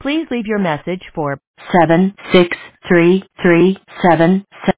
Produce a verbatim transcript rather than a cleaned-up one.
Please leave your message for seven six three three seven